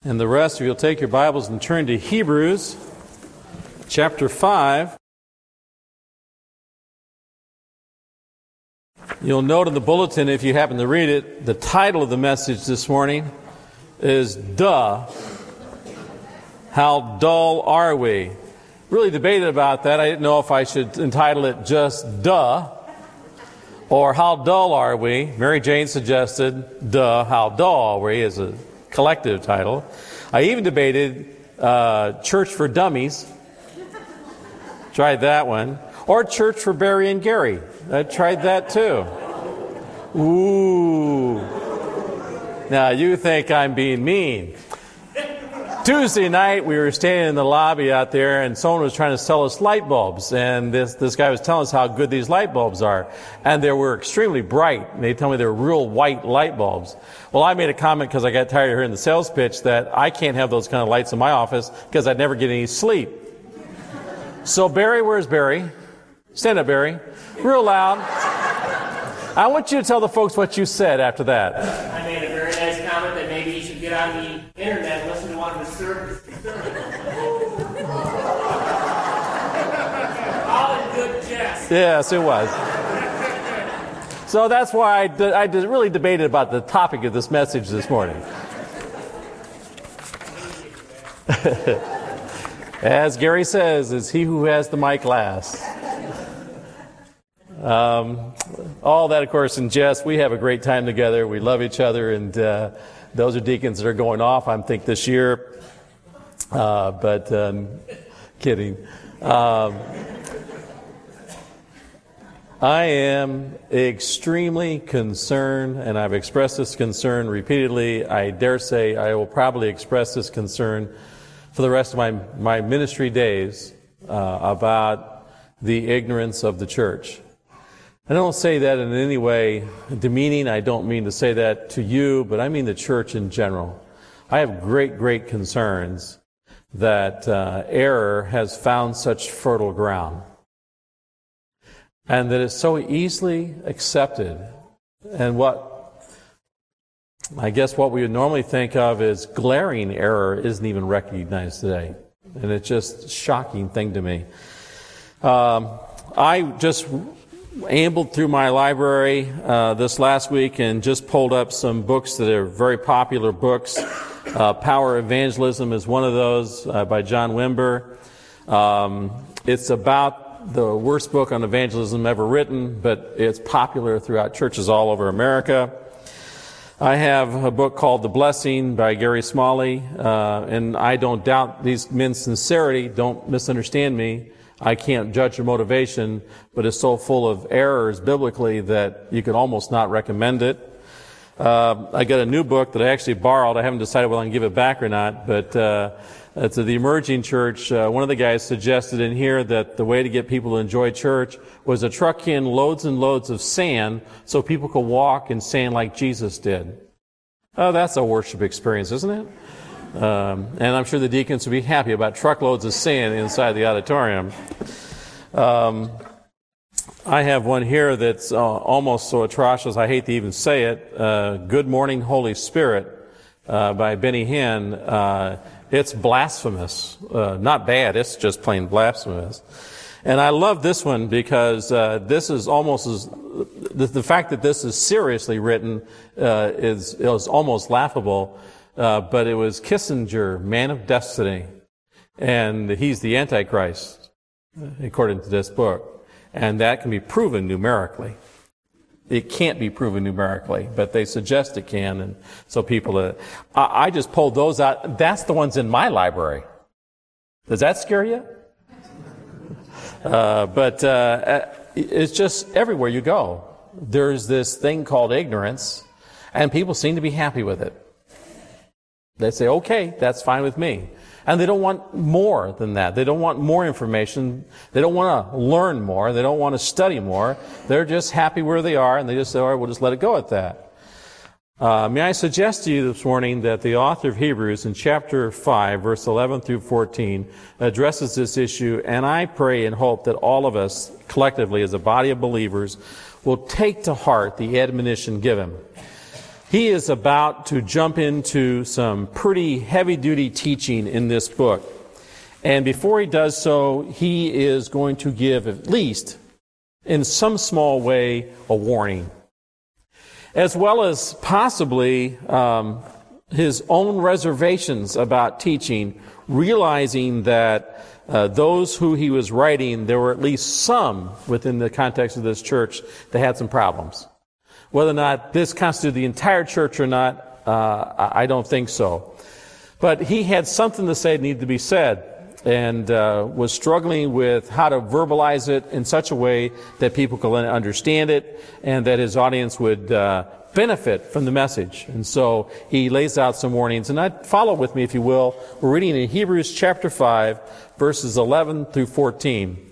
And the rest, if you'll take your Bibles and turn to Hebrews chapter 5. You'll note in the bulletin, if you happen to read it, the title of the message this morning is Duh, How Dull Are We? Really debated about that. I didn't know if I should entitle it just Duh or How Dull Are We? Mary Jane suggested Duh, How Dull Are We as a collective title. I even debated Church for Dummies. Tried that one. Or Church for Barry and Gary. I tried that too. Ooh. Now you think I'm being mean. Tuesday night we were standing in the lobby out there and someone was trying to sell us light bulbs, and this guy was telling us how good these light bulbs are, and they were extremely bright, and they told me they were real white light bulbs. Well, I made a comment because I got tired of hearing the sales pitch that I can't have those kind of lights in my office because I'd never get any sleep. So Barry, where's Barry? Stand up, Barry. Real loud. I want you to tell the folks what you said after that. I made a very nice comment that maybe you should get on the internet and listen to one of the services. All in good jest. Yes, it was. So that's why I really debated about the topic of this message this morning. As Gary says, it's he who has the mic last. All that, of course, in jest. We have a great time together. We love each other, and those are deacons that are going off, I think, this year. But kidding. I am extremely concerned, and I've expressed this concern repeatedly. I dare say I will probably express this concern for the rest of my ministry days about the ignorance of the church. I don't say that in any way demeaning. I don't mean to say that to you, but I mean the church in general. I have great concerns that error has found such fertile ground, and that it's so easily accepted. And what we would normally think of as glaring error isn't even recognized today. And it's just a shocking thing to me. I just ambled through my library this last week and just pulled up some books that are very popular books. Power Evangelism is one of those by John Wimber. It's about the worst book on evangelism ever written, but it's popular throughout churches all over America. I have a book called The Blessing by Gary Smalley, and I don't doubt these men's sincerity. Don't misunderstand me. I can't judge their motivation, but it's so full of errors biblically that you could almost not recommend it. I got a new book that I actually borrowed. I haven't decided whether I can give it back or not, but it's The Emerging Church. One of the guys suggested in here that the way to get people to enjoy church was to truck in loads and loads of sand so people could walk in sand like Jesus did. Oh, that's a worship experience, isn't it? And I'm sure the deacons would be happy about truckloads of sand inside the auditorium. I have one here that's almost so atrocious I hate to even say it. Good Morning, Holy Spirit by Benny Hinn. It's blasphemous. Not bad, it's just plain blasphemous. And I love this one because this is almost as... The fact that this is seriously written is almost laughable. But it was Kissinger, Man of Destiny, and he's the Antichrist, according to this book. And that can be proven numerically. It can't be proven numerically, but they suggest it can, and so people... I just pulled those out. That's the ones in my library. Does that scare you? But it's just everywhere you go. There's this thing called ignorance, and people seem to be happy with it. They say, okay, that's fine with me. And they don't want more than that. They don't want more information. They don't want to learn more. They don't want to study more. They're just happy where they are, and they just say, all right, we'll just let it go at that. May I suggest to you this morning that the author of Hebrews in chapter 5, verse 11 through 14, addresses this issue, and I pray and hope that all of us collectively as a body of believers will take to heart the admonition given. He is about to jump into some pretty heavy-duty teaching in this book. And before he does so, he is going to give, at least in some small way, a warning, as well as possibly his own reservations about teaching, realizing that those who he was writing, there were at least some within the context of this church that had some problems. Whether or not this constituted the entire church or not, I don't think so. But he had something to say that needed to be said, and was struggling with how to verbalize it in such a way that people could understand it and that his audience would benefit from the message. And so he lays out some warnings. And follow with me, if you will. We're reading in Hebrews chapter 5, verses 11 through 14.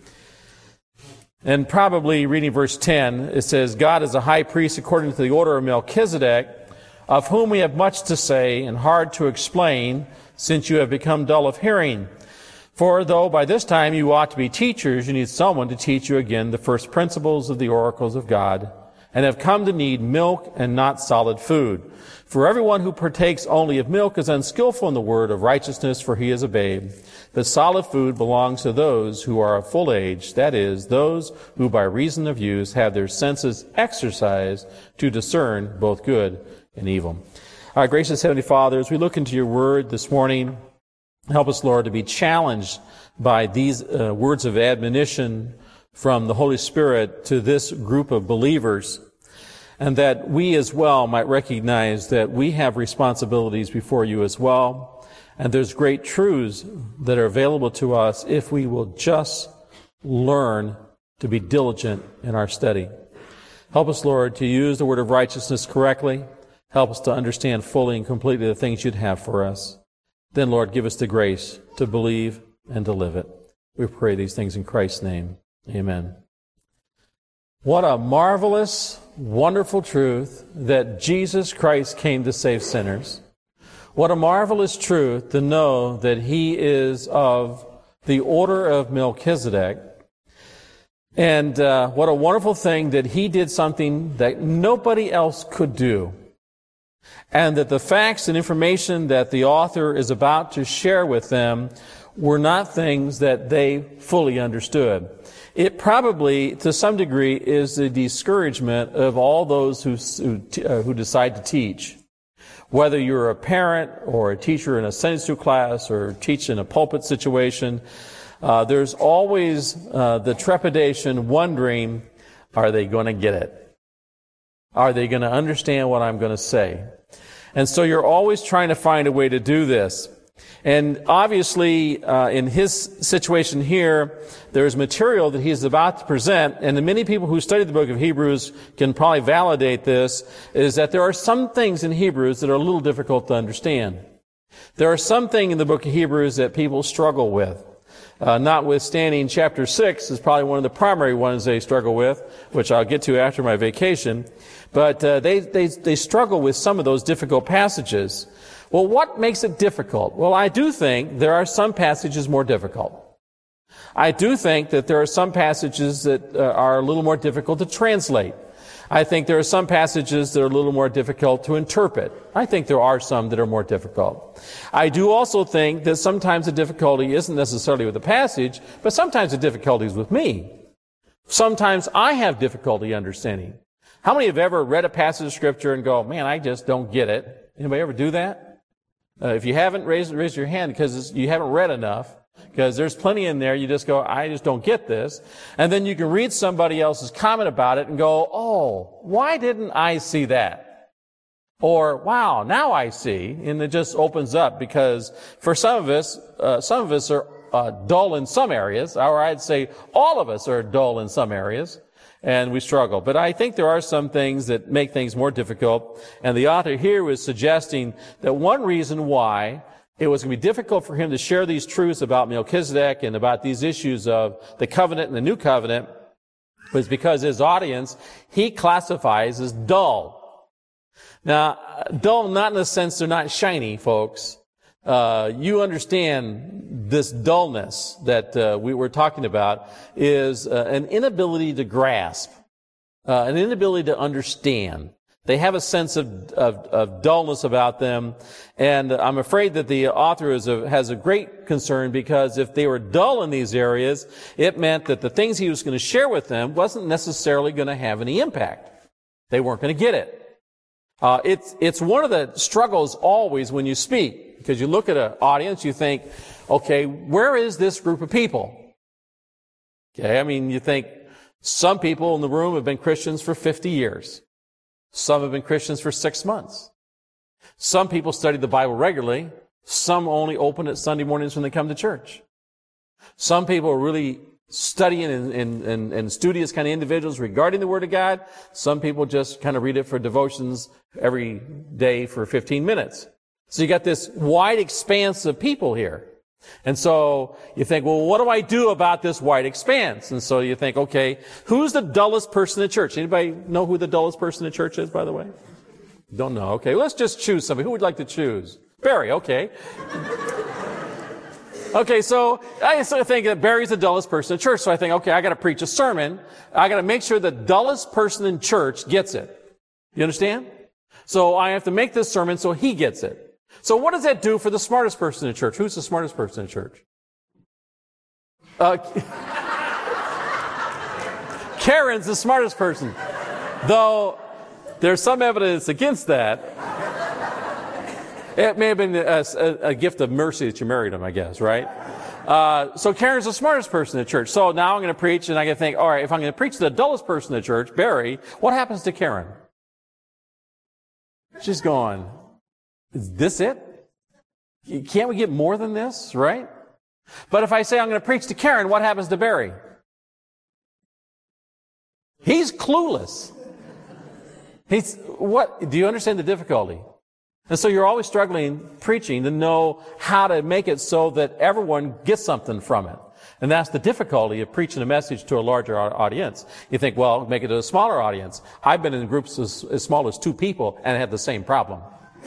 And probably reading verse 10, it says, God is a high priest according to the order of Melchizedek, of whom we have much to say and hard to explain, since you have become dull of hearing. For though by this time you ought to be teachers, you need someone to teach you again the first principles of the oracles of God, and have come to need milk and not solid food. For everyone who partakes only of milk is unskillful in the word of righteousness, for he is a babe. But solid food belongs to those who are of full age, that is, those who by reason of use have their senses exercised to discern both good and evil. Our gracious Heavenly Father, as we look into your word this morning, help us, Lord, to be challenged by these words of admonition from the Holy Spirit to this group of believers, and that we as well might recognize that we have responsibilities before you as well, and there's great truths that are available to us if we will just learn to be diligent in our study. Help us, Lord, to use the word of righteousness correctly. Help us to understand fully and completely the things you'd have for us. Then, Lord, give us the grace to believe and to live it. We pray these things in Christ's name. Amen. What a marvelous, wonderful truth that Jesus Christ came to save sinners. What a marvelous truth to know that he is of the order of Melchizedek. And what a wonderful thing that he did something that nobody else could do. And that the facts and information that the author is about to share with them were not things that they fully understood. It probably, to some degree, is the discouragement of all those who decide to teach. Whether you're a parent or a teacher in a Sunday school class or teach in a pulpit situation, there's always the trepidation, wondering, are they going to get it? Are they going to understand what I'm going to say? And so you're always trying to find a way to do this. And obviously, in his situation here, there's material that he's about to present, and the many people who study the book of Hebrews can probably validate this, is that there are some things in Hebrews that are a little difficult to understand. There are some things in the book of Hebrews that people struggle with. Notwithstanding, chapter 6 is probably one of the primary ones they struggle with, which I'll get to after my vacation. But they struggle with some of those difficult passages. Well, what makes it difficult? Well, I do think there are some passages more difficult. I do think that there are some passages that are a little more difficult to translate. I think there are some passages that are a little more difficult to interpret. I think there are some that are more difficult. I do also think that sometimes the difficulty isn't necessarily with the passage, but sometimes the difficulty is with me. Sometimes I have difficulty understanding. How many have ever read a passage of Scripture and go, man, I just don't get it? Anybody ever do that? If you haven't, raise your hand because you haven't read enough. Because there's plenty in there, you just go, I just don't get this. And then you can read somebody else's comment about it and go, oh, why didn't I see that? Or, wow, now I see. And it just opens up because for some of us are dull in some areas, or I'd say all of us are dull in some areas, and we struggle. But I think there are some things that make things more difficult. And the author here was suggesting that one reason why it was going to be difficult for him to share these truths about Melchizedek and about these issues of the covenant and the new covenant was because his audience, he classifies as dull. Now, dull not in the sense they're not shiny, folks. You understand this dullness that we were talking about is an inability to grasp, an inability to understand. They have a sense of dullness about them. And I'm afraid that the author has a great concern, because if they were dull in these areas, it meant that the things he was going to share with them wasn't necessarily going to have any impact. They weren't going to get it. It's one of the struggles always when you speak, because you look at an audience, you think, okay, where is this group of people? Okay, I mean, you think some people in the room have been Christians for 50 years. Some have been Christians for 6 months. Some people study the Bible regularly. Some only open it Sunday mornings when they come to church. Some people are really studying and studious kind of individuals regarding the Word of God. Some people just kind of read it for devotions every day for 15 minutes. So you got this wide expanse of people here. And so you think, well, what do I do about this wide expanse? And so you think, okay, who's the dullest person in church? Anybody know who the dullest person in church is, by the way? Don't know. Okay, let's just choose somebody. Who would like to choose? Barry, okay. Okay, so I sort of think that Barry's the dullest person in church. So I think, okay, I got to preach a sermon. I got to make sure the dullest person in church gets it. You understand? So I have to make this sermon so he gets it. So what does that do for the smartest person in church? Who's the smartest person in church? Karen's the smartest person. Though there's some evidence against that. It may have been a gift of mercy that you married him, I guess, right? So Karen's the smartest person in church. So now I'm going to preach, and I got to think, all right, if I'm going to preach to the dullest person in church, Barry, what happens to Karen? She's going, is this it? Can't we get more than this, right? But if I say I'm going to preach to Karen, what happens to Barry? He's clueless. Do you understand the difficulty? And so you're always struggling preaching to know how to make it so that everyone gets something from it. And that's the difficulty of preaching a message to a larger audience. You think, well, make it to a smaller audience. I've been in groups as small as 2 people and had the same problem.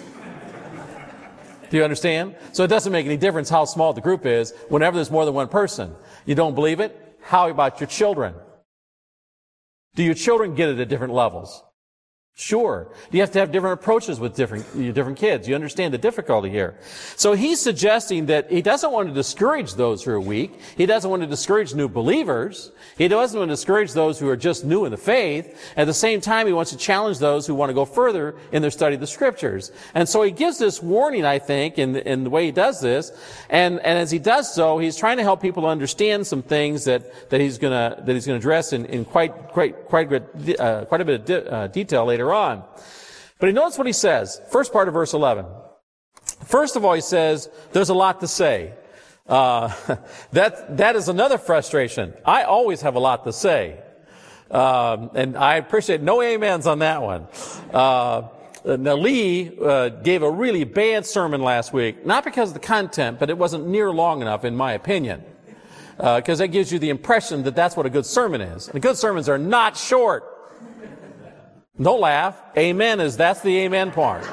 Do you understand? So it doesn't make any difference how small the group is whenever there's more than one person. You don't believe it? How about your children? Do your children get it at different levels? Sure. You have to have different approaches with different kids. You understand the difficulty here. So he's suggesting that he doesn't want to discourage those who are weak. He doesn't want to discourage new believers. He doesn't want to discourage those who are just new in the faith. At the same time, he wants to challenge those who want to go further in their study of the Scriptures. And so he gives this warning, I think, in the way he does this. And as he does so, he's trying to help people understand some things that he's going to address in quite a bit of detail later on. But he notes what he says. First part of verse 11. First of all, he says, there's a lot to say. That is another frustration. I always have a lot to say. And I appreciate no amens on that one. Now, Lee gave a really bad sermon last week, not because of the content, but it wasn't near long enough, in my opinion. Because that gives you the impression that that's what a good sermon is. And good sermons are not short. Don't laugh. Amen that's the amen part.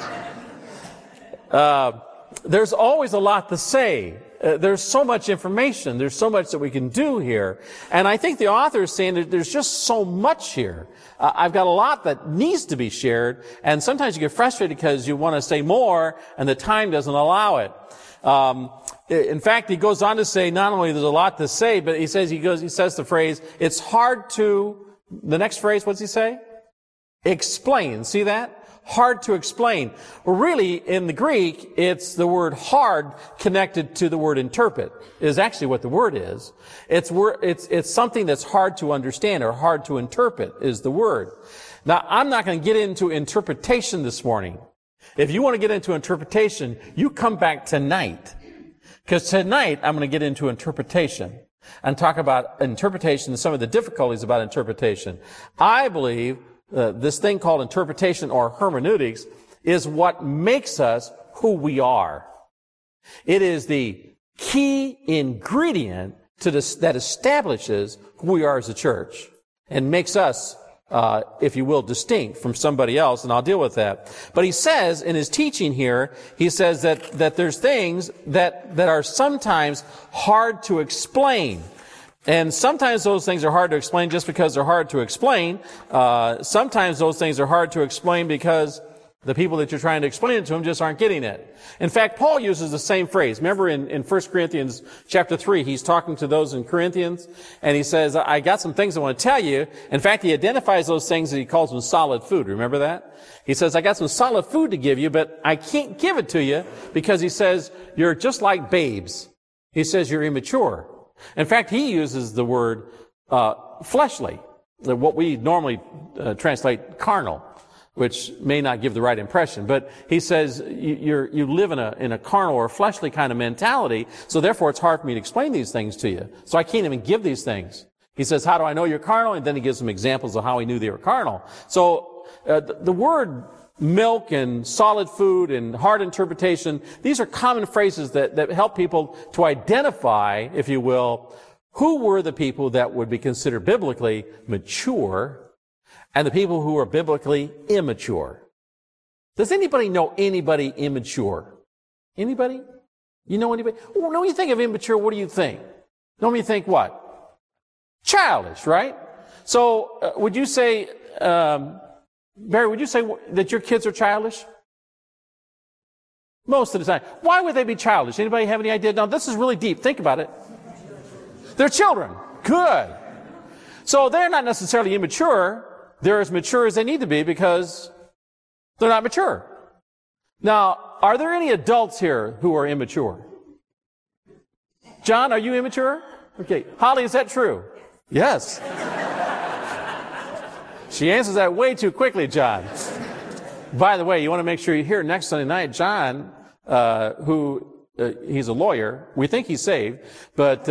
There's always a lot to say. There's so much information. There's so much that we can do here. And I think the author is saying that there's just so much here. I've got a lot that needs to be shared. And sometimes you get frustrated because you want to say more and the time doesn't allow it. In fact, he goes on to say not only there's a lot to say, but he says the phrase, it's hard to, the next phrase, what's he say? Explain. See that? Hard to explain. Well, really, in the Greek, it's the word hard connected to the word interpret, is actually what the word is. It's something that's hard to understand or hard to interpret is the word. Now, I'm not going to get into interpretation this morning. If you want to get into interpretation, you come back tonight. Because tonight, I'm going to get into interpretation and talk about interpretation and some of the difficulties about interpretation. I believe this thing called interpretation or hermeneutics is what makes us who we are. It is the key ingredient that establishes who we are as a church and makes us, if you will, distinct from somebody else, and I'll deal with that. But he says in his teaching here, he says that there's things that are sometimes hard to explain. And sometimes those things are hard to explain just because they're hard to explain. Sometimes those things are hard to explain because the people that you're trying to explain it to them just aren't getting it. In fact, Paul uses the same phrase. Remember in 1 Corinthians chapter 3, he's talking to those in Corinthians, and he says, I got some things I want to tell you. In fact, he identifies those things and he calls them solid food. Remember that? He says, I got some solid food to give you, but I can't give it to you because he says, you're just like babes. He says, you're immature. In fact, he uses the word fleshly, what we normally translate carnal, which may not give the right impression. But he says you live in a carnal or fleshly kind of mentality, so therefore it's hard for me to explain these things to you. So I can't even give these things. He says, how do I know you're carnal? And then he gives some examples of how he knew they were carnal. So the word milk and solid food and hard interpretation, these are common phrases that help people to identify, if you will, who were the people that would be considered biblically mature and the people who are biblically immature. Does anybody know anybody immature? Anybody? You know anybody? Well, when you think of immature, what do you think? Normally you think what? Childish, right? So would you say, Barry, would you say that your kids are childish? Most of the time. Why would they be childish? Anybody have any idea? Now, this is really deep. Think about it. They're children. Good. So they're not necessarily immature. They're as mature as they need to be because they're not mature. Now, are there any adults here who are immature? John, are you immature? Okay. Holly, is that true? Yes. She answers that way too quickly, John. By the way, you want to make sure you're here next Sunday night. John, he's a lawyer. We think he's saved, but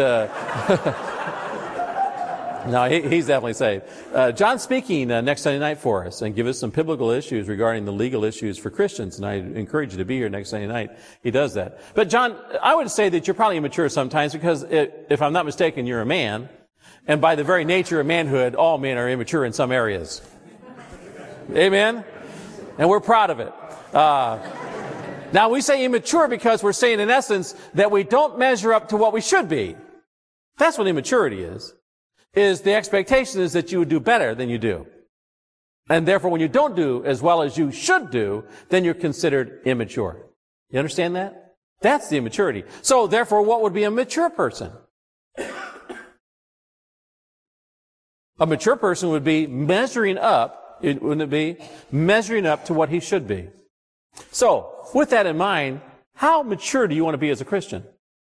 no, he's definitely saved. John's speaking next Sunday night for us and give us some biblical issues regarding the legal issues for Christians. And I encourage you to be here next Sunday night. He does that. But John, I would say that you're probably immature sometimes because if I'm not mistaken, you're a man. And by the very nature of manhood, all men are immature in some areas. Amen? And we're proud of it. Now, we say immature because we're saying, in essence, that we don't measure up to what we should be. That's what immaturity is the expectation is that you would do better than you do. And therefore, when you don't do as well as you should do, then you're considered immature. You understand that? That's the immaturity. So, therefore, what would be a mature person? A mature person would be measuring up, wouldn't it be? Measuring up to what he should be. So, with that in mind, how mature do you want to be as a Christian?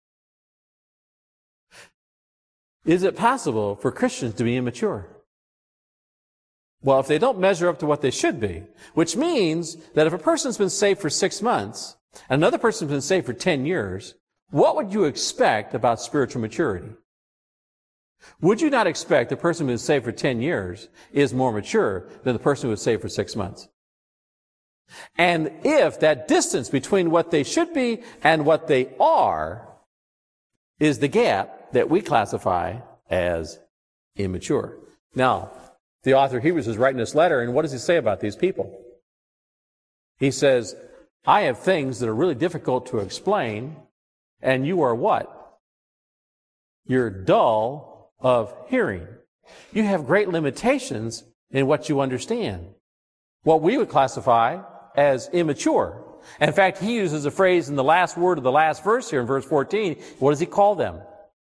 Is it possible for Christians to be immature? Well, if they don't measure up to what they should be, which means that if a person's been saved for 6 months, and another person's been saved for 10 years, what would you expect about spiritual maturity? Would you not expect the person who is saved for 10 years is more mature than the person who was saved for 6 months? And if that distance between what they should be and what they are is the gap that we classify as immature. Now, the author of Hebrews is writing this letter, and what does he say about these people? He says, I have things that are really difficult to explain, and you are what? You're dull of hearing. You have great limitations in what you understand. What we would classify as immature. In fact, he uses a phrase in the last word of the last verse here in verse 14. What does he call them?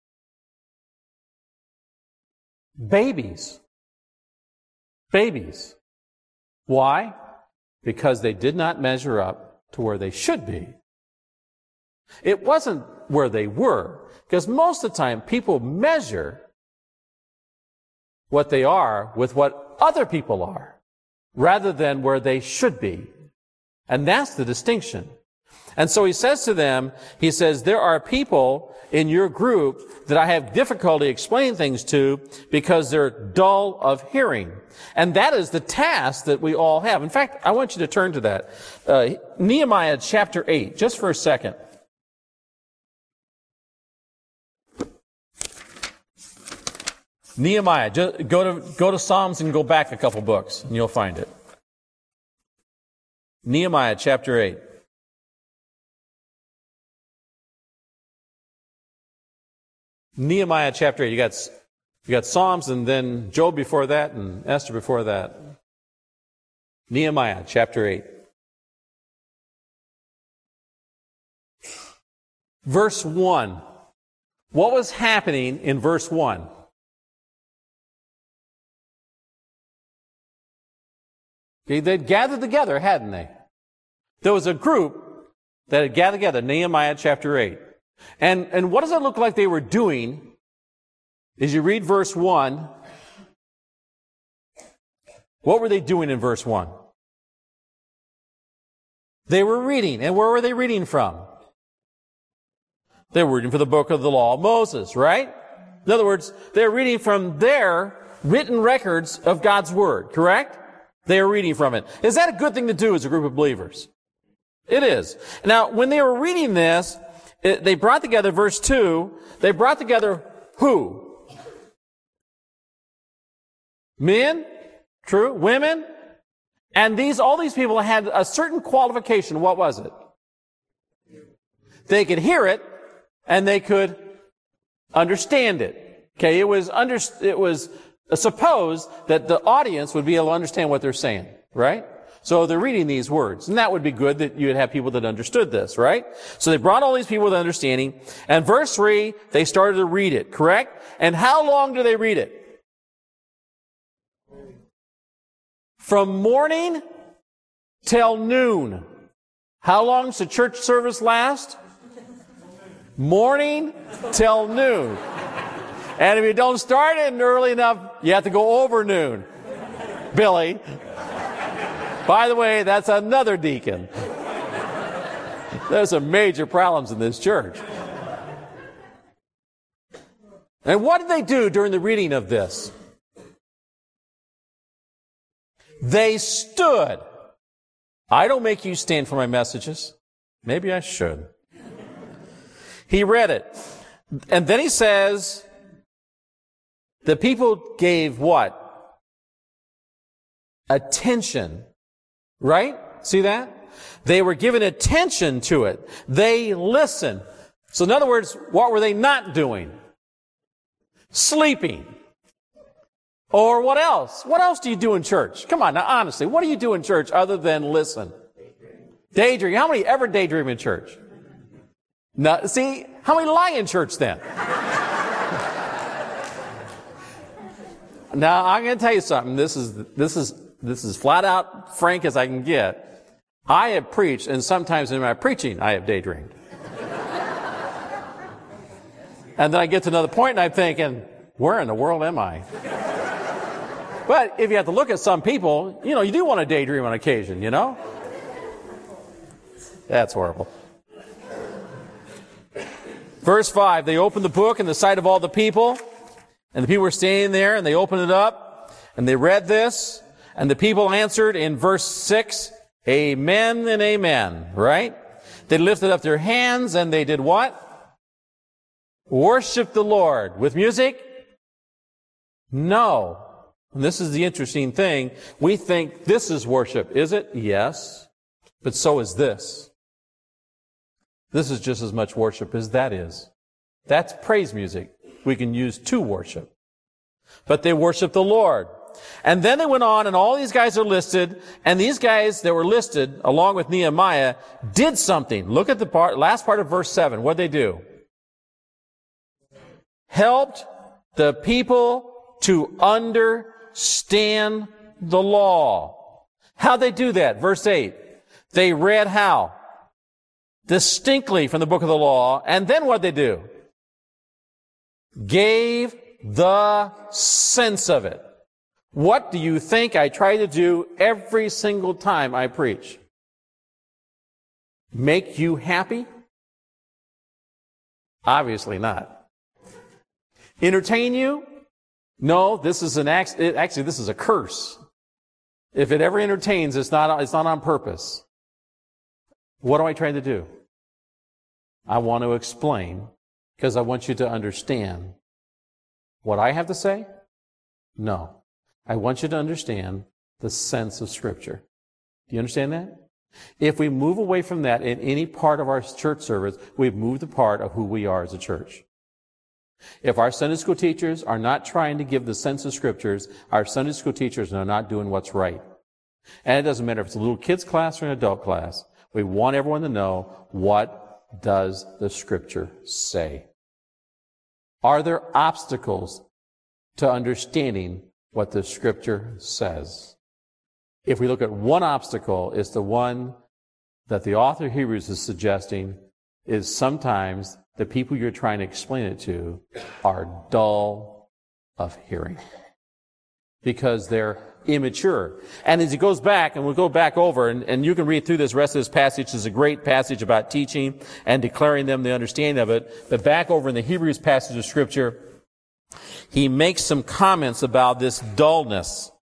Babies. Babies. Why? Because they did not measure up to where they should be. It wasn't where they were, because most of the time people measure what they are with what other people are, rather than where they should be. And that's the distinction. And so he says to them, he says, there are people in your group that I have difficulty explaining things to because they're dull of hearing. And that is the task that we all have. In fact, I want you to turn to that. Nehemiah chapter 8, just for a second. Nehemiah, just go to Psalms and go back a couple books, and you'll find it. Nehemiah chapter 8. Nehemiah chapter 8. You got You got Psalms and then Job before that and Esther before that. Nehemiah chapter 8. Verse 1. What was happening in verse 1? They'd gathered together, hadn't they? There was a group that had gathered together, Nehemiah chapter 8. And what does it look like they were doing? As you read verse 1, what were they doing in verse 1? They were reading. And where were they reading from? They were reading from the book of the law of Moses, right? In other words, they're reading from their written records of God's Word, correct? They are reading from it. Is that a good thing to do as a group of believers? It is. Now, when they were reading this, they brought together, verse 2, they brought together who? Men? True. Women? And all these people had a certain qualification. What was it? They could hear it, and they could understand it. Okay, it was supposed that the audience would be able to understand what they're saying, right? So they're reading these words. And that would be good that you would have people that understood this, right? So they brought all these people with understanding. And verse 3, they started to read it, correct? And how long do they read it? From morning till noon. How long does the church service last? Morning till noon. And if you don't start it early enough, you have to go over noon. Billy. By the way, that's another deacon. There's some major problems in this church. And what did they do during the reading of this? They stood. I don't make you stand for my messages. Maybe I should. He read it. And then he says, the people gave what? Attention. Right? See that? They were given attention to it. They listened. So in other words, what were they not doing? Sleeping. Or what else? What else do you do in church? Come on, now honestly, what do you do in church other than listen? Daydream. How many ever daydream in church? No, see, how many lie in church then? Now, I'm going to tell you something. This is flat out frank as I can get. I have preached, and sometimes in my preaching, I have daydreamed. And then I get to another point, and I'm thinking, where in the world am I? But if you have to look at some people, you do want to daydream on occasion, That's horrible. Verse 5, they opened the book in the sight of all the people, and the people were standing there, and they opened it up, and they read this, and the people answered in verse 6, Amen and amen, right? They lifted up their hands, and they did what? Worship the Lord. With music? No. And this is the interesting thing. We think this is worship. Is it? Yes. But so is this. This is just as much worship as that is. That's praise music we can use to worship. But they worship the Lord. And then they went on, and all these guys are listed, and these guys that were listed, along with Nehemiah, did something. Look at the last part of verse 7. What did they do? Helped the people to understand the law. How'd they do that? Verse 8. They read how? Distinctly from the book of the law. And then what'd they do? Gave the sense of it. What do you think I try to do every single time I preach? Make you happy? Obviously not. Entertain you? No, this is actually this is a curse. If it ever entertains, it's not on purpose. What am I trying to do? I want to explain, because I want you to understand what I have to say. No. I want you to understand the sense of Scripture. Do you understand that? If we move away from that in any part of our church service, we've moved the part of who we are as a church. If our Sunday school teachers are not trying to give the sense of Scriptures, our Sunday school teachers are not doing what's right. And it doesn't matter if it's a little kid's class or an adult class. We want everyone to know, what does the Scripture say? Are there obstacles to understanding what the Scripture says? If we look at one obstacle, it's the one that the author of Hebrews is suggesting, is sometimes the people you're trying to explain it to are dull of hearing because they're immature. And as he goes back, and we'll go back over, and you can read through this rest of this passage. It's a great passage about teaching and declaring them the understanding of it. But back over in the Hebrews passage of Scripture, he makes some comments about this dullness.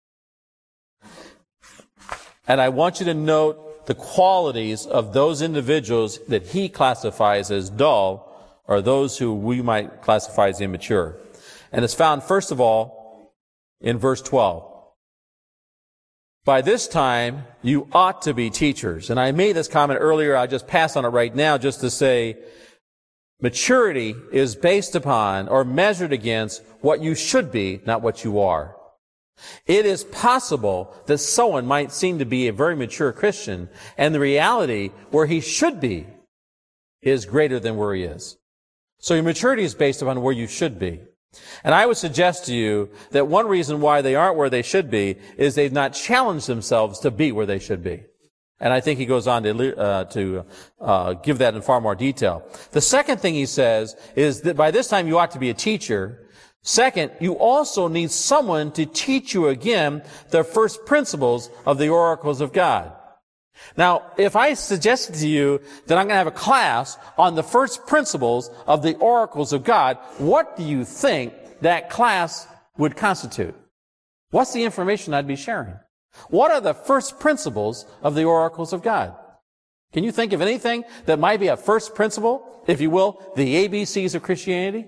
And I want you to note the qualities of those individuals that he classifies as dull, or those who we might classify as immature. And it's found, first of all, in verse 12. By this time, you ought to be teachers. And I made this comment earlier. I'll just pass on it right now just to say, maturity is based upon or measured against what you should be, not what you are. It is possible that someone might seem to be a very mature Christian, and the reality where he should be is greater than where he is. So your maturity is based upon where you should be. And I would suggest to you that one reason why they aren't where they should be is they've not challenged themselves to be where they should be. And I think he goes on to give that in far more detail. The second thing he says is that by this time you ought to be a teacher. Second, you also need someone to teach you again the first principles of the oracles of God. Now, if I suggested to you that I'm going to have a class on the first principles of the oracles of God, what do you think that class would constitute? What's the information I'd be sharing? What are the first principles of the oracles of God? Can you think of anything that might be a first principle, if you will, the ABCs of Christianity?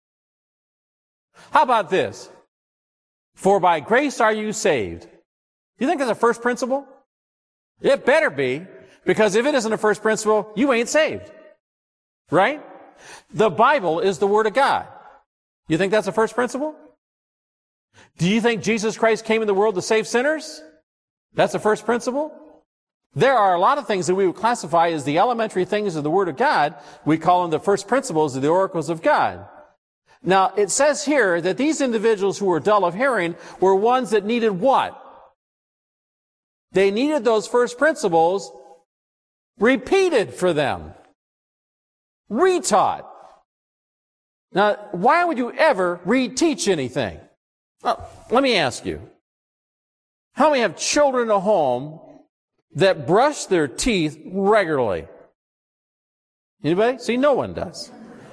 How about this? For by grace are you saved. You think that's a first principle? It better be, because if it isn't a first principle, you ain't saved. Right? The Bible is the Word of God. You think that's a first principle? Do you think Jesus Christ came in the world to save sinners? That's the first principle? There are a lot of things that we would classify as the elementary things of the Word of God. We call them the first principles of the oracles of God. Now, it says here that these individuals who were dull of hearing were ones that needed what? They needed those first principles repeated for them. Retaught. Now, why would you ever reteach anything? Well, let me ask you. How many have children at home that brush their teeth regularly? Anybody? See, no one does.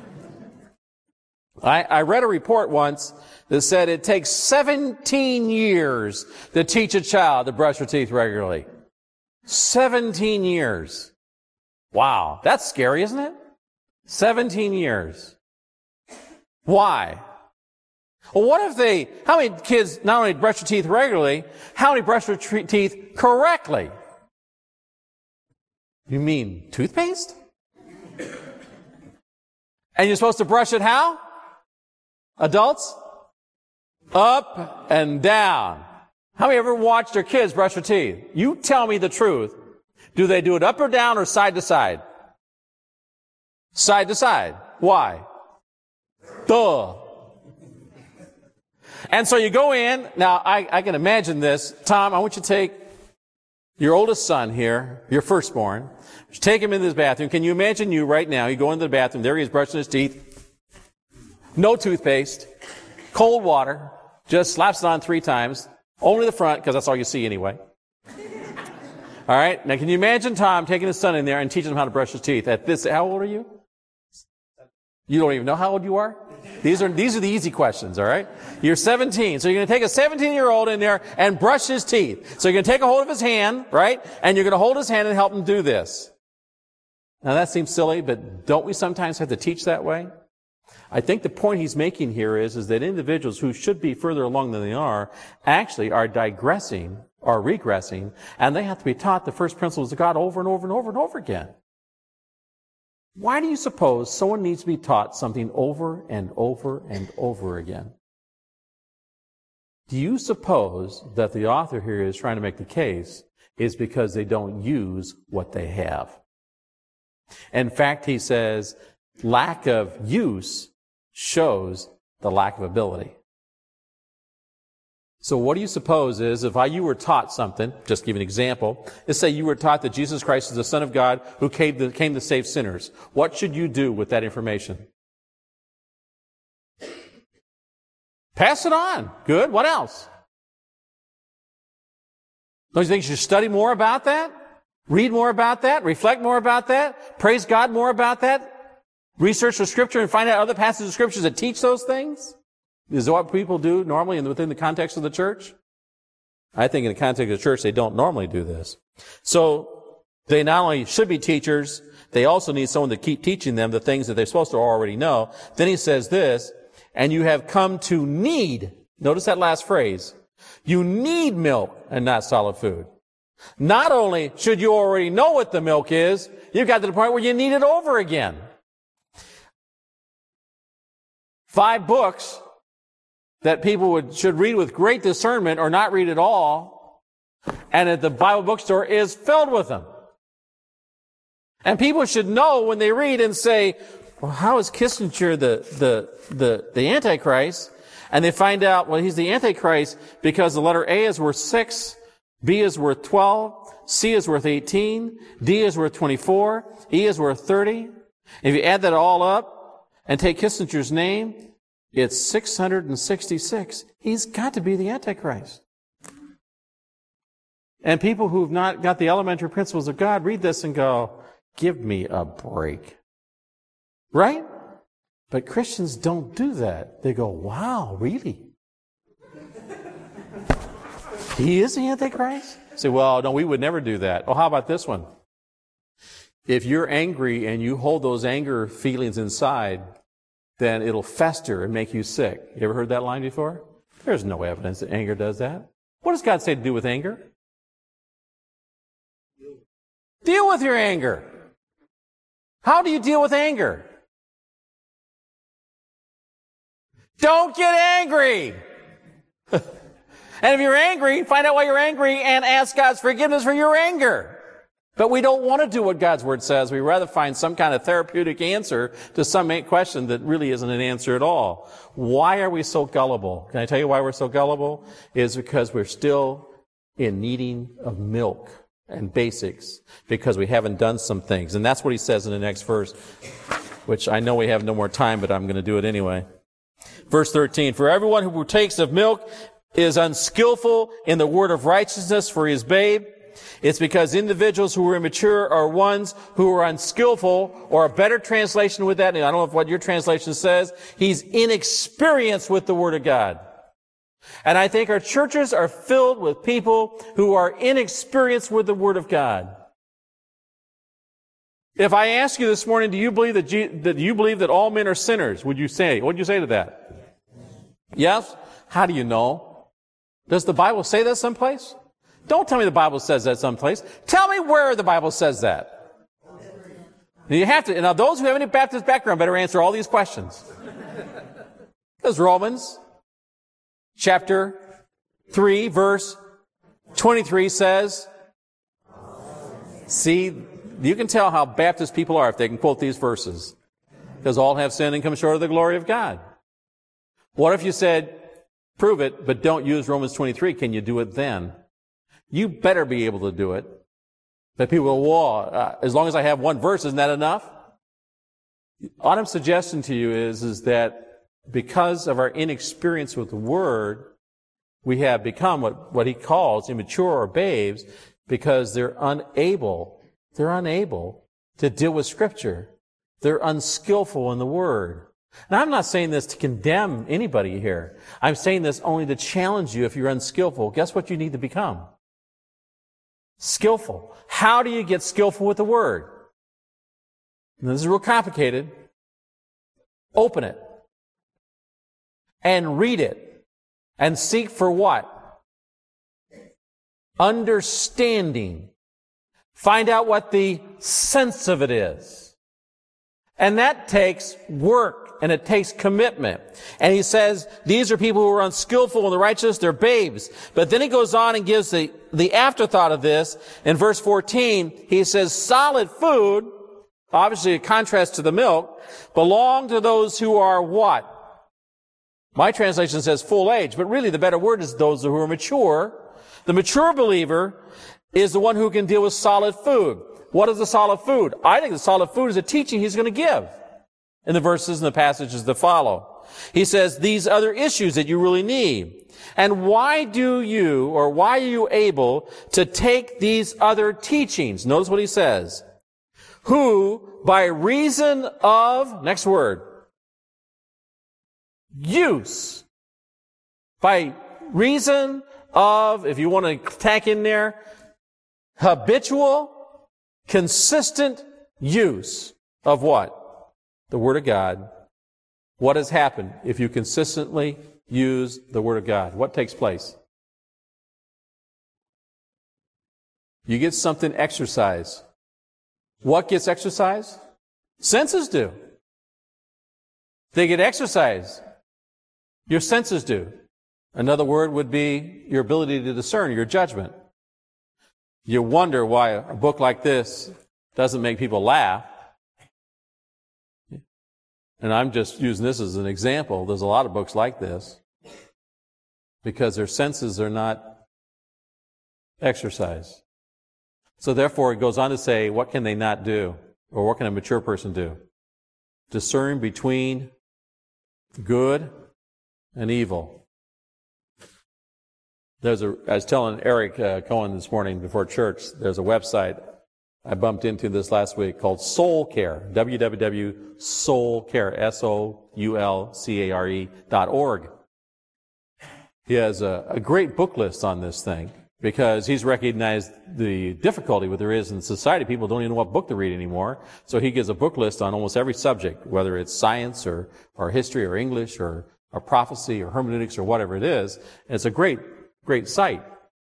I read a report once that said it takes 17 years to teach a child to brush their teeth regularly. 17 years. Wow, that's scary, isn't it? 17 years. Why? Well, what if how many kids not only brush their teeth regularly, how many brush their teeth correctly? You mean toothpaste? And you're supposed to brush it how? Adults? Up and down. How many ever watched their kids brush their teeth? You tell me the truth. Do they do it up or down or side to side? Side to side. Why? Duh. And so you go in. Now, I can imagine this. Tom, I want you to take your oldest son here, your firstborn. Take him into this bathroom. Can you imagine you right now? You go into the bathroom. There he is brushing his teeth. No toothpaste. Cold water. Just slaps it on 3 times. Only the front, because that's all you see anyway. All right. Now, can you imagine Tom taking his son in there and teaching him how to brush his teeth? At this, how old are you? You don't even know how old you are? These are the easy questions, all right? You're 17. So you're going to take a 17-year-old in there and brush his teeth. So you're going to take a hold of his hand, right? And you're going to hold his hand and help him do this. Now that seems silly, but don't we sometimes have to teach that way? I think the point he's making here is that individuals who should be further along than they are actually are digressing or regressing, and they have to be taught the first principles of God over and over and over and over again. Why do you suppose someone needs to be taught something over and over and over again? Do you suppose that the author here is trying to make the case is because they don't use what they have? In fact, he says, lack of use shows the lack of ability. So what do you suppose is, if you were taught something, just to give an example, let's say you were taught that Jesus Christ is the Son of God who came to save sinners. What should you do with that information? Pass it on. Good. What else? Don't you think you should study more about that? Read more about that? Reflect more about that? Praise God more about that? Research the Scripture and find out other passages of Scriptures that teach those things? Is that what people do normally within the context of the church? I think in the context of the church, they don't normally do this. So they not only should be teachers, they also need someone to keep teaching them the things that they're supposed to already know. Then he says this, and you have come to need, notice that last phrase, you need milk and not solid food. Not only should you already know what the milk is, you've got to the point where you need it over again. 5 books that people should read with great discernment or not read at all, and at the Bible bookstore is filled with them. And people should know when they read and say, well, how is Kissinger the Antichrist? And they find out, well, he's the Antichrist because the letter A is worth 6, B is worth 12, C is worth 18, D is worth 24, E is worth 30. If you add that all up and take Kissinger's name, it's 666. He's got to be the Antichrist. And people who've not got the elementary principles of God read this and go, give me a break. Right? But Christians don't do that. They go, wow, really? He is the Antichrist? Say, well, no, we would never do that. Oh, how about this one? If you're angry and you hold those anger feelings inside, then it'll fester and make you sick. You ever heard that line before? There's no evidence that anger does that. What does God say to do with anger? Deal with your anger. How do you deal with anger? Don't get angry. And if you're angry, find out why you're angry and ask God's forgiveness for your anger. But we don't want to do what God's Word says. We rather find some kind of therapeutic answer to some question that really isn't an answer at all. Why are we so gullible? Can I tell you why we're so gullible? It's because we're still in needing of milk and basics because we haven't done some things. And that's what he says in the next verse, which I know we have no more time, but I'm going to do it anyway. Verse 13, for everyone who partakes of milk is unskillful in the word of righteousness, for he is babe. It's because individuals who are immature are ones who are unskillful, or a better translation with that, and I don't know what your translation says, he's inexperienced with the Word of God. And I think our churches are filled with people who are inexperienced with the Word of God. If I ask you this morning, do you believe that all men are sinners? What would you say to that? Yes? How do you know? Does the Bible say that someplace? Don't tell me the Bible says that someplace. Tell me where the Bible says that. You have to. Now, those who have any Baptist background better answer all these questions. Because Romans chapter 3, verse 23 says, see, you can tell how Baptist people are if they can quote these verses. Because all have sinned and come short of the glory of God. What if you said, prove it, but don't use Romans 23? Can you do it then? You better be able to do it. But people go, well, as long as I have one verse, isn't that enough? What I'm suggesting to you is that because of our inexperience with the Word, we have become what he calls immature or babes because they're unable to deal with Scripture. They're unskillful in the Word. Now, I'm not saying this to condemn anybody here. I'm saying this only to challenge you if you're unskillful. Guess what you need to become? Skillful. How do you get skillful with the Word? Now, this is real complicated. Open it. And read it. And seek for what? Understanding. Find out what the sense of it is. And that takes work, and it takes commitment. And he says, these are people who are unskillful in the righteous, they're babes. But then he goes on and gives the afterthought of this. In verse 14, he says, solid food, obviously a contrast to the milk, belong to those who are what? My translation says full age, but really the better word is those who are mature. The mature believer is the one who can deal with solid food. What is the solid food? I think the solid food is a teaching he's going to give in the verses and the passages that follow. He says these other issues that you really need. And why are you able to take these other teachings? Notice what he says. Who, by reason of, next word, use. By reason of, if you want to tack in there, habitual, consistent use of what? The Word of God. What has happened if you consistently use the Word of God? What takes place? You get something exercised. What gets exercised? Senses do. They get exercised. Your senses do. Another word would be your ability to discern, your judgment. You wonder why a book like this doesn't make people laugh. And I'm just using this as an example. There's a lot of books like this because their senses are not exercised. So therefore, it goes on to say, what can they not do? Or what can a mature person do? Discern between good and evil. I was telling Eric Cohen this morning before church, there's a website I bumped into this last week called Soul Care, www.soulcare, SOULCARE.org. He has a great book list on this thing because he's recognized the difficulty that there is in society. People don't even know what book to read anymore. So he gives a book list on almost every subject, whether it's science or history or English or prophecy or hermeneutics or whatever it is. And it's a great site.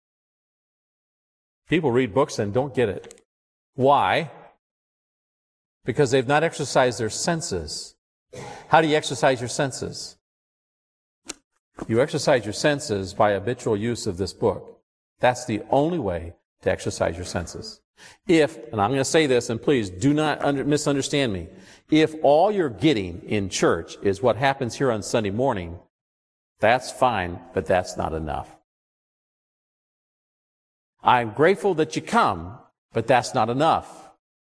People read books and don't get it. Why? Because they've not exercised their senses. How do you exercise your senses? You exercise your senses by habitual use of this book. That's the only way to exercise your senses. And I'm going to say this, and please do not misunderstand me. If all you're getting in church is what happens here on Sunday morning, that's fine, but that's not enough. I'm grateful that you come, but that's not enough.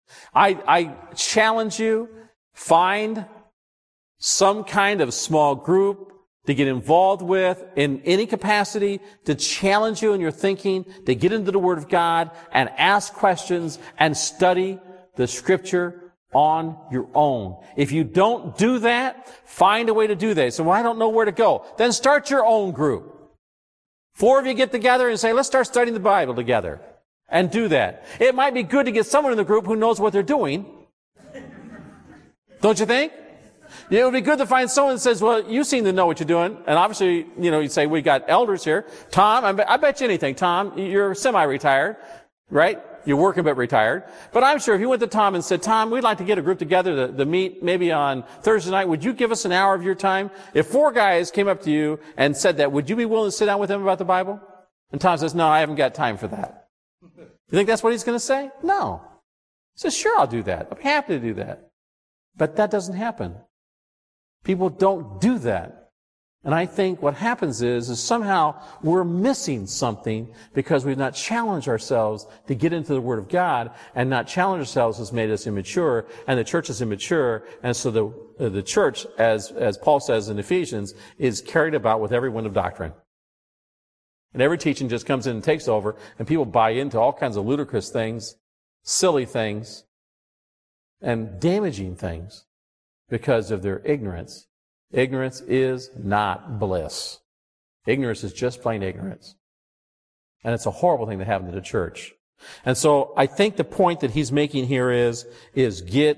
I challenge you, find some kind of small group to get involved with in any capacity, to challenge you in your thinking, to get into the Word of God and ask questions and study the Scripture on your own. If you don't do that, find a way to do that. So, I don't know where to go. Then start your own group. 4 of you get together and say, let's start studying the Bible together. And do that. It might be good to get someone in the group who knows what they're doing. Don't you think? It would be good to find someone that says, well, you seem to know what you're doing. And obviously, you'd say, we got elders here. Tom, I bet you anything. Tom, you're semi-retired, right? You're working but retired. But I'm sure if you went to Tom and said, Tom, we'd like to get a group together to meet maybe on Thursday night. Would you give us an hour of your time? If 4 guys came up to you and said that, would you be willing to sit down with them about the Bible? And Tom says, no, I haven't got time for that. You think that's what he's going to say? No. He says, sure, I'll do that. I'm happy to do that. But that doesn't happen. People don't do that. And I think what happens is somehow we're missing something because we've not challenged ourselves to get into the Word of God, and not challenge ourselves has made us immature, and the church is immature, and so the church, as Paul says in Ephesians, is carried about with every wind of doctrine. And every teaching just comes in and takes over, and people buy into all kinds of ludicrous things, silly things, and damaging things because of their ignorance. Ignorance is not bliss. Ignorance is just plain ignorance. And it's a horrible thing to happen to the church. And so I think the point that he's making here is get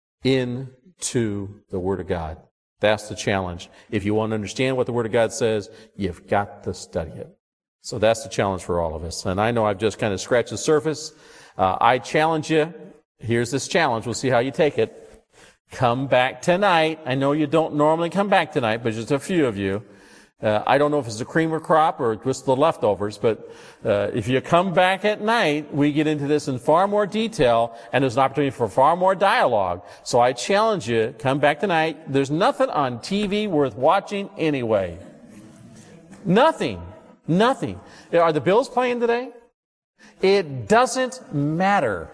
into the Word of God. That's the challenge. If you want to understand what the Word of God says, you've got to study it. So that's the challenge for all of us. And I know I've just kind of scratched the surface. I challenge you. Here's this challenge. We'll see how you take it. Come back tonight. I know you don't normally come back tonight, but just a few of you. I don't know if it's a creamer crop or just the leftovers, but if you come back at night, we get into this in far more detail, and there's an opportunity for far more dialogue. So I challenge you, come back tonight. There's nothing on TV worth watching anyway. Nothing. Nothing. Are the Bills playing today? It doesn't matter.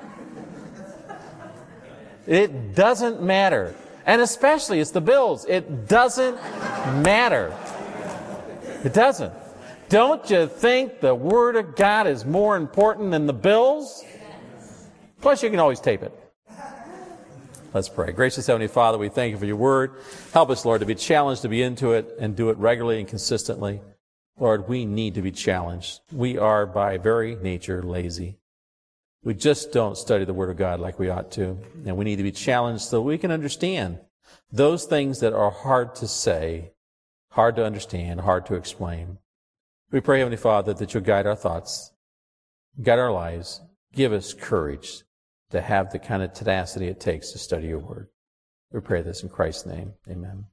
It doesn't matter. And especially it's the Bills. It doesn't matter. It doesn't. Don't you think the Word of God is more important than the Bills? Plus, you can always tape it. Let's pray. Gracious Heavenly Father, we thank you for your Word. Help us, Lord, to be challenged to be into it and do it regularly and consistently. Lord, we need to be challenged. We are, by very nature, lazy. We just don't study the Word of God like we ought to. And we need to be challenged so we can understand those things that are hard to say, hard to understand, hard to explain. We pray, Heavenly Father, that you'll guide our thoughts, guide our lives, give us courage to have the kind of tenacity it takes to study your Word. We pray this in Christ's name. Amen.